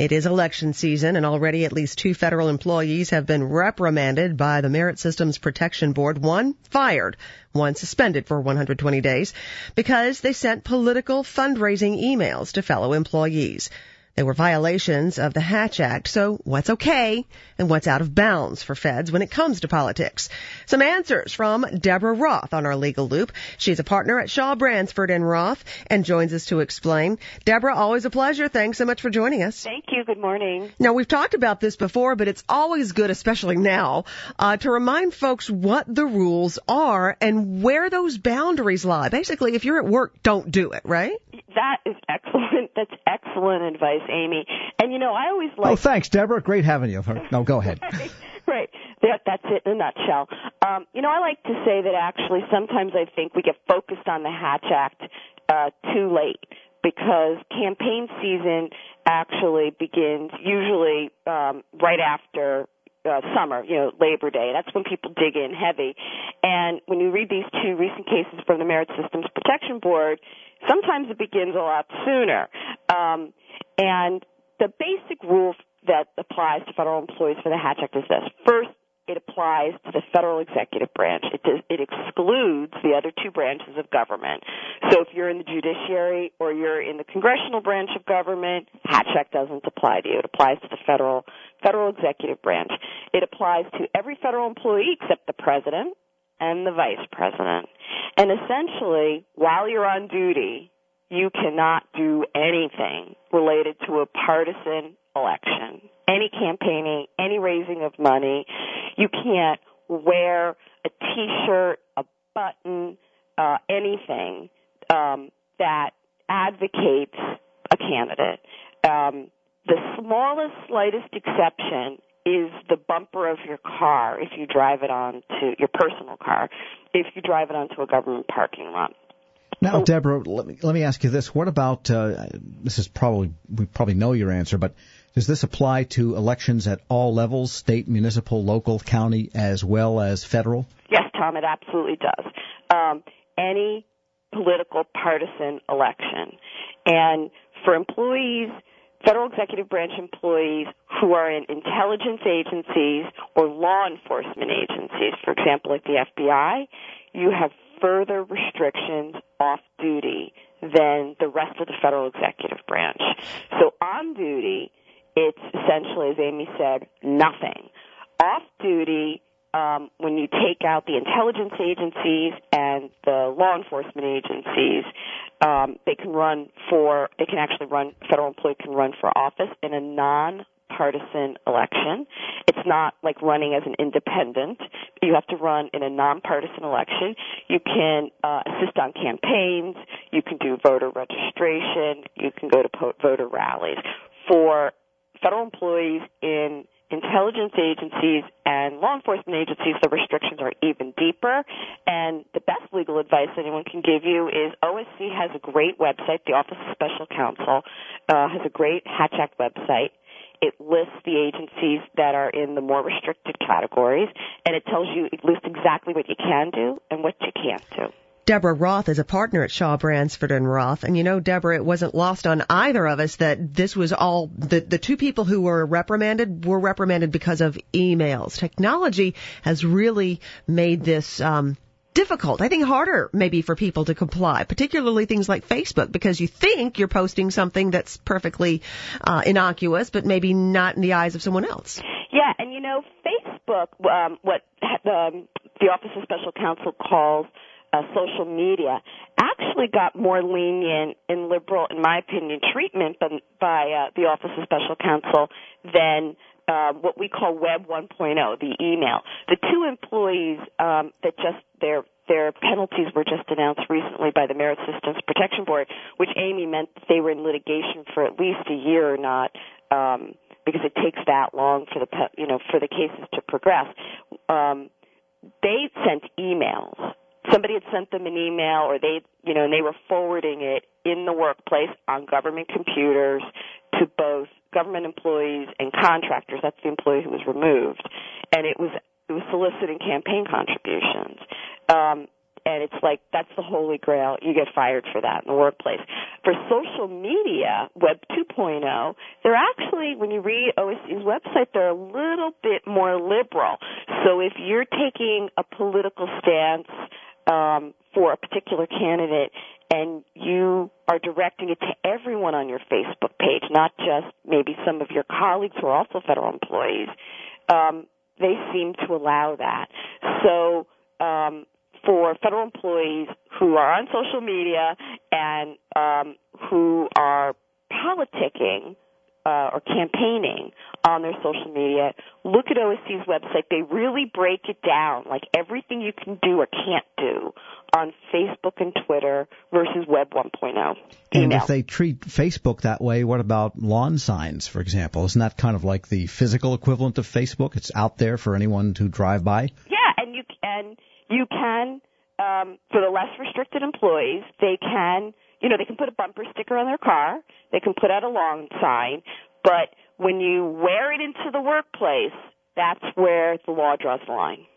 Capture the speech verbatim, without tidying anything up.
It is election season, and already at least two federal employees have been reprimanded by the Merit Systems Protection Board. One fired, one suspended for one hundred twenty days because they sent political fundraising emails to fellow employees. They were violations of the Hatch Act, so what's okay and what's out of bounds for feds when it comes to politics? Some answers from Deborah Roth on our Legal Loop. She's a partner at Shaw Bransford and Roth and joins us to explain. Deborah, always a pleasure. Thanks so much for joining us. Thank you. Good morning. Now, we've talked about this before, but it's always good, especially now, uh, to remind folks what the rules are and where those boundaries lie. Basically, if you're at work, don't do it, right? That is excellent. That's excellent advice, Amy. And, you know, I always like... Oh, thanks, Deborah. Great having you. No, go ahead. right. right. That, that's it in a nutshell. Um, you know, I like to say that actually sometimes I think we get focused on the Hatch Act uh, too late because campaign season actually begins usually um, right after Uh, summer, you know, Labor Day. That's when people dig in heavy. And when you read these two recent cases from the Merit Systems Protection Board, sometimes it begins a lot sooner. Um, and the basic rule that applies to federal employees for the Hatch Act is this. First, it applies to the federal executive branch. It does, it excludes the other two branches of government. So if you're in the judiciary or you're in the congressional branch of government, Hatch Act doesn't apply to you. It applies to the federal federal executive branch. It applies to every federal employee except the president and the vice president. And essentially, while you're on duty, you cannot do anything related to a partisan election. Any campaigning, any raising of money. You can't wear a T-shirt, a button, uh, anything um, that advocates a candidate. Um, the smallest, slightest exception is the bumper of your car if you drive it onto your personal car, if you drive it onto a government parking lot. Now, oh. Deborah, let me let me ask you this: what about uh, this? Is probably we probably know your answer, but does this apply to elections at all levels, state, municipal, local, county, as well as federal? Yes, Tom, it absolutely does. Um, any political partisan election, and for employees, federal executive branch employees who are in intelligence agencies or law enforcement agencies, for example, like the F B I, you have further restrictions off duty than the rest of the federal executive branch. So on duty, it's essentially, as Amy said, nothing. Off duty, um, when you take out the intelligence agencies and the law enforcement agencies, um, they can run for, they can actually run, a federal employee can run for office in a non-partisan election. It's not like running as an independent. You have to run in a non-partisan election. You can uh, assist on campaigns. You can do voter registration. You can go to po- voter rallies. For federal employees in intelligence agencies and law enforcement agencies, the restrictions are even deeper. And the best legal advice anyone can give you is O S C has a great website. The Office of Special Counsel uh, has a great Hatch Act website. It lists the agencies that are in the more restricted categories, and it tells you, it lists exactly what you can do and what you can't do. Deborah Roth is a partner at Shaw Bransford and Roth. And you know, Deborah, it wasn't lost on either of us that this was all, the, the two people who were reprimanded were reprimanded because of emails. Technology has really made this um, difficult, I think harder maybe for people to comply, particularly things like Facebook, because you think you're posting something that's perfectly uh, innocuous, but maybe not in the eyes of someone else. Yeah, and you know, Facebook, um, what um, the Office of Special Counsel calls Uh, social media, actually got more lenient and liberal, in my opinion, treatment by, by uh, the Office of Special Counsel than uh, what we call Web one point oh, the email. The two employees um, that just their their penalties were just announced recently by the Merit Systems Protection Board, which Amy meant that they were in litigation for at least a year or not, um, because it takes that long for the you know for the cases to progress. Um, they sent emails. Somebody had sent them an email, or they, you know, and they were forwarding it in the workplace on government computers to both government employees and contractors. That's the employee who was removed, and it was it was soliciting campaign contributions. Um, and it's like that's the holy grail. You get fired for that in the workplace. For social media, Web two point oh, they're actually, when you read O S C's website, they're a little bit more liberal. So if you're taking a political stance um, for a particular candidate and you are directing it to everyone on your Facebook page, not just maybe some of your colleagues who are also federal employees, um, they seem to allow that. So um, for federal employees who are on social media and um, who are politicking uh, or campaigning on their social media, look at O S C's website. They really break it down, like everything you can do or can't do on Facebook and Twitter versus Web one point oh. And Email. if they treat Facebook that way, what about lawn signs, for example? Isn't that kind of like the physical equivalent of Facebook? It's out there for anyone to drive by? Yeah, and you and you can, um, for the less restricted employees, they can, you know, they can put a bumper sticker on their car, they can put out a lawn sign, but when you wear it into the workplace, that's where the law draws the line.